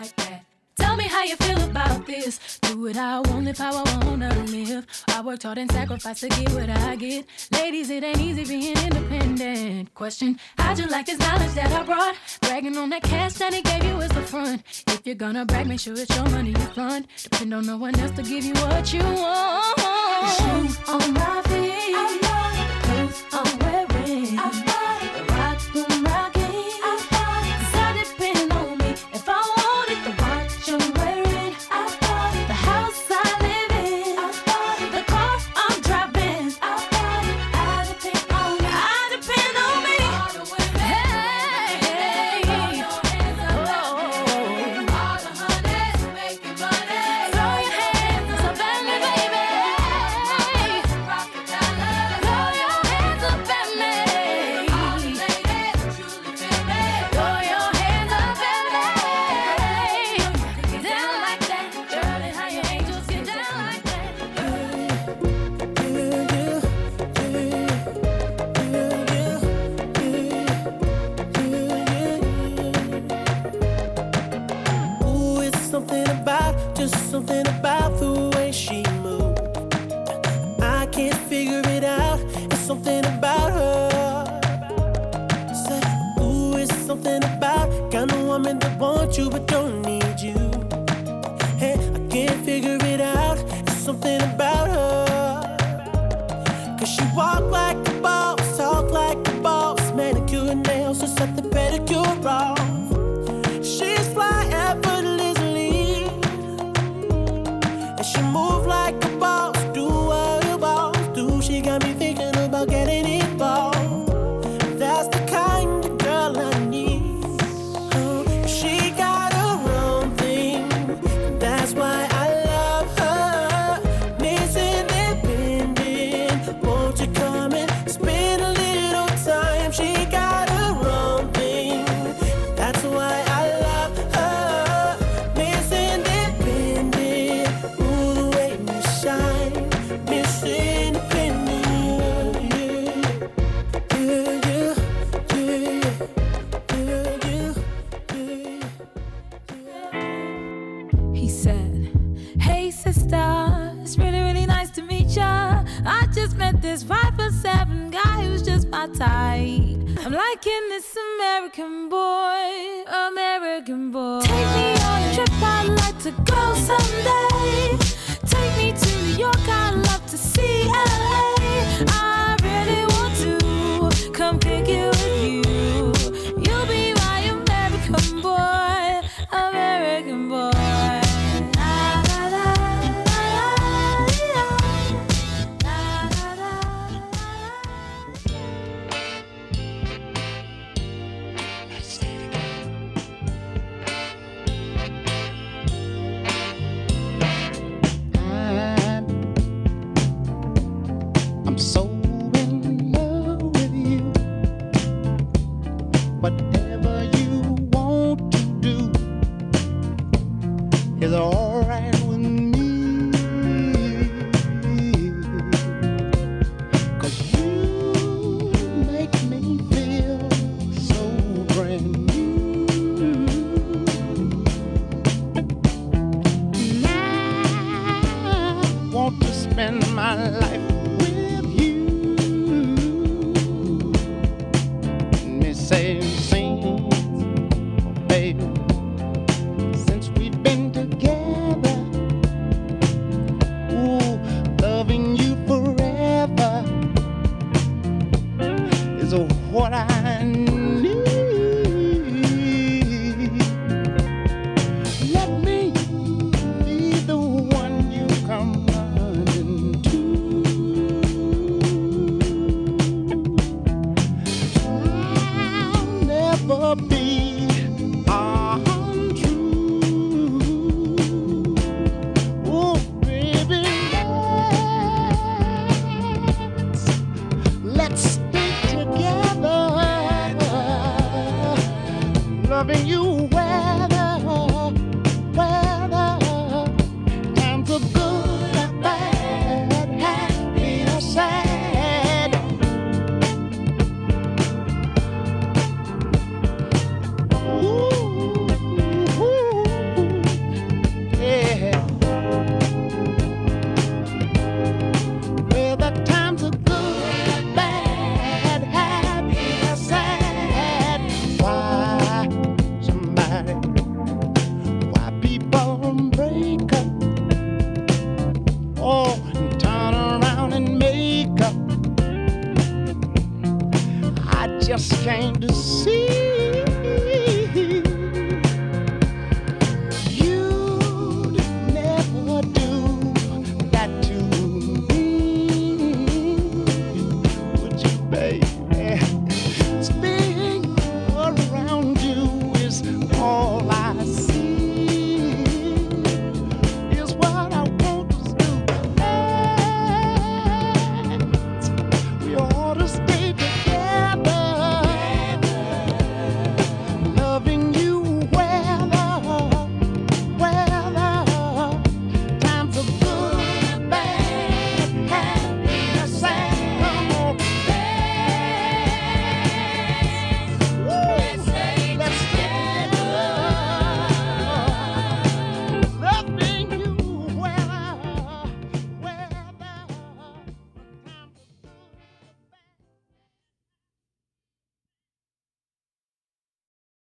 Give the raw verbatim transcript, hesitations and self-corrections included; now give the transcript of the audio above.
like that. Tell me how you feel about this. Do it how I want, live how I wanna live. I worked hard and sacrificed to get what I get. Ladies, it ain't easy being independent. Question, how'd you like this knowledge that I brought? Bragging on that cash that he gave you is the front. If you're gonna brag, make sure it's your money you fund. Depend on no one else to give you what you want. The shoes on my feet, the clothes I'm wearing, the rock I'm rocking. Something about the way she moved, I can't figure it out. It's something about her. Said, ooh, it's something about kind of woman that wants you but don't need you. Hey, I can't figure it out. It's something about her. Cause she walk like a boss, talk like a boss, manicure and nails, just set the pedicure off. She's fly effortlessly. She move like a boss, do what a boss do. She got me thinking about getting involved. That's the kind of girl I need. Oh, she got her own thing. That's why I love her. Miss Independent, won't you come and spend a little time? She got her own thing. That's why I love her. Miss Independent. Miss Independent, yeah, yeah, yeah, yeah, yeah. He said, hey sister, it's really, really nice to meet ya. I just met this five foot seven guy who's just my type. I'm liking this American boy, American boy. Take me on a trip, I'd like to go someday. Take me to New York, I'd love to see L A. I really want to come kick it with you. You'll be my American boy, American boy. La, la, la, la, la, la, la, I'm so in love with you. Whatever you want to do is alright with me. 'Cause you make me feel so brand new. And I want to spend my life say, sing, baby, since we've been together, ooh, loving you forever is what I need. Let me be the one you come running to. Be untrue. Oh, baby, let's, let's stay together, loving you.